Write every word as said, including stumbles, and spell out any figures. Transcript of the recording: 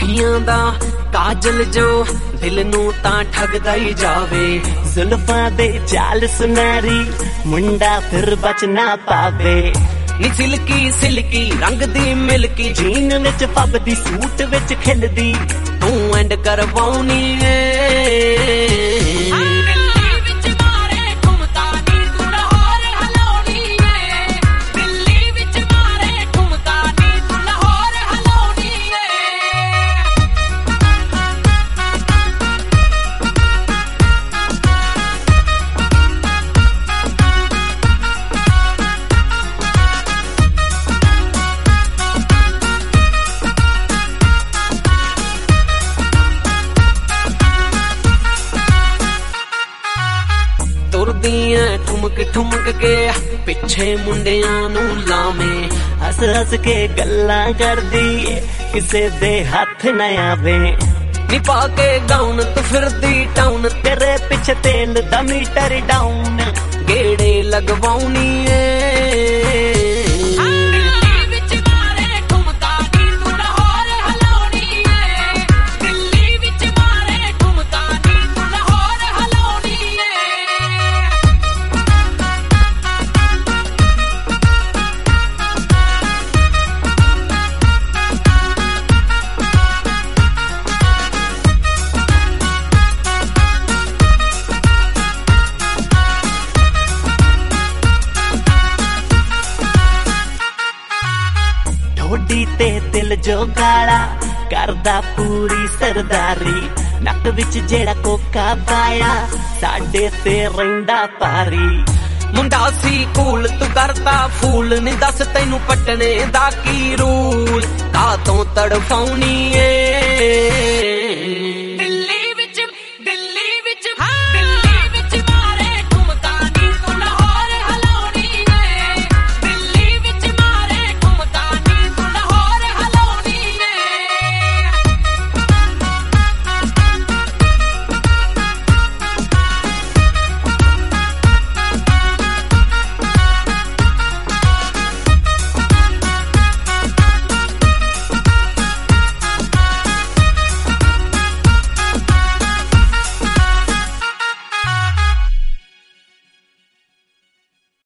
ਅੱਖੀਆਂ ਦਾ ਕਾਜਲ ਜੋ ਦਿਲ ਨੂੰ ਤਾਂ ਠੱਗਦਾ ਹੀ ਜਾਵੇ। ਜ਼ੁਲਫਾਂ ਦੇ ਚਾਲ ਸੁਨਾਰੀ ਮੁੰਡਾ ਫਿਰ ਬਚ ਨਾ ਪਾਵੇ। ਨੀ ਸਿਲਕੀ ਸਿਲਕੀ ਰੰਗ ਦੀ ਮਿਲਕੀ ਜੀਨ ਵਿੱਚ ਫੱਬਦੀ ਸੂਟ ਵਿੱਚ ਖਿਲਦੀ ਤੂੰ ਐਂਡ ਕਰਵਾਉਣੀ ਏ। ਤੁਰਦੀਆਂ ਠੁਮਕ ਠੁਮਕ ਕੇ ਪਿੱਛੇ ਮੁੰਡਿਆਂ ਨੂੰ ਲਾਵੇਂ। ਹੱਸ ਹੱਸ ਕੇ ਗੱਲਾਂ ਕਰਦੀ ਕਿਸੇ ਦੇ ਹੱਥ ਨਾ ਆਵੇ। ਨੀ ਪਾ ਕੇ ਗਾਉਨ ਤੂੰ ਫਿਰਦੀ ਟਾਊਨ ਤੇਰੇ ਪਿੱਛੇ ਤੇਲ ਦਾ ਮੀਟਰ ਡਾਊਨ ਗੇੜੇ ਲਗਵਾਉਣੀ ਏ। ਢੋਡੀ ਤੇ ਦਿਲ ਜੋ ਗਾਲਾ ਕਰਦਾ ਪੂਰੀ ਸਰਦਾਰੀ। ਨੱਕ ਵਿੱਚ ਜਿਹੜਾ ਕੋਕਾ ਪਾਇਆ ਸਾਡੇ ਤੇ ਰਹਿੰਦਾ ਪਾਰੀ। ਮੁੰਡਾ ਸੀ ਕੂਲ ਤੂੰ ਕਰਦਾ ਫੂਲ ਨੀ ਦੱਸ ਤੈਨੂੰ ਪਟਨੇ ਦਾ ਕੀ ਰੂਲ ਕਾ ਤੋਂ ਤੜਫਾਉਣੀ ਏ।